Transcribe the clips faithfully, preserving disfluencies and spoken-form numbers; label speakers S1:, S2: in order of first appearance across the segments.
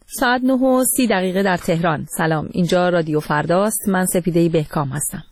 S1: ساعت نه و سی دقیقه در تهران. سلام، اینجا رادیو فرداست. من سپیده بهکام هستم.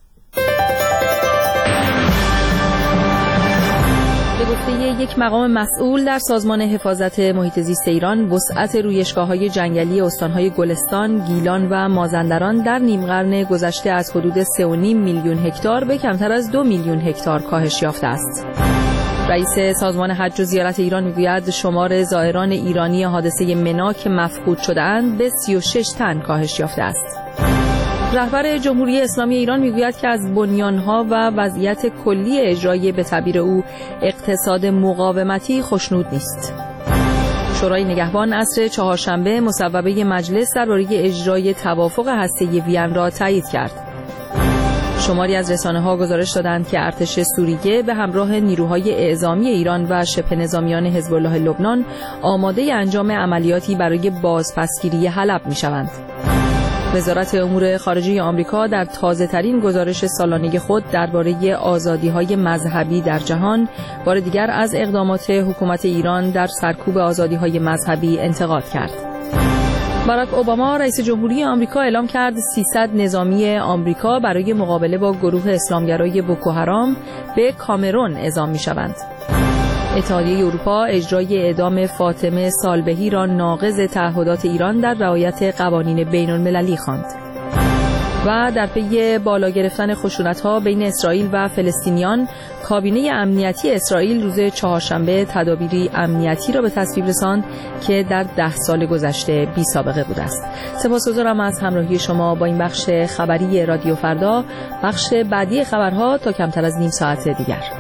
S1: به گفته یک مقام مسئول در سازمان حفاظت محیط زیست ایران، وسعت رویشگاه‌های جنگلی استان‌های گلستان، گیلان و مازندران در نیم قرن گذشته از حدود سه و نیم میلیون هکتار به کمتر از دو میلیون هکتار کاهش یافته است. رئیس سازمان حج و زیارت ایران میگوید شمار زائران ایرانی حادثه منا که مفقود شده‌اند به سی و شش تن کاهش یافته است. رهبر جمهوری اسلامی ایران میگوید که از بنیانها و وضعیت کلی اجرایی به تعبیر او اقتصاد مقاومتی خوشنود نیست. شورای نگهبان عصر چهارشنبه مصوبه مجلس درباره اجرای توافق هسته‌ای وین را تایید کرد. شماری از رسانه‌ها گزارش دادند که ارتش سوریه به همراه نیروهای اعزامی ایران و شبه نظامیان حزب الله لبنان آماده انجام عملیاتی برای بازپسگیری حلب می‌شوند. وزارت امور خارجه آمریکا در تازه‌ترین گزارش سالانه خود درباره آزادی‌های مذهبی در جهان بار دیگر از اقدامات حکومت ایران در سرکوب آزادی‌های مذهبی انتقاد کرد. باراک اوباما رئیس جمهوری آمریکا اعلام کرد سیصد نظامی آمریکا برای مقابله با گروه اسلامگرای بوکوحرام به کامرون اعزام می‌شوند. اتحادیه اروپا اجرای اعدام فاطمه صالبهی را ناقض تعهدات ایران در رعایت قوانین بین‌المللی خواند. و در پی بالا گرفتن خشونت‌ها بین اسرائیل و فلسطینیان، کابینه امنیتی اسرائیل روز چهارشنبه تدابیری امنیتی را به تصویب رساند که در ده سال گذشته بی سابقه بوده است. سپاسگزارم از همراهی شما با این بخش خبری رادیو فردا. بخش بعدی خبرها تا کمتر از نیم ساعت دیگر.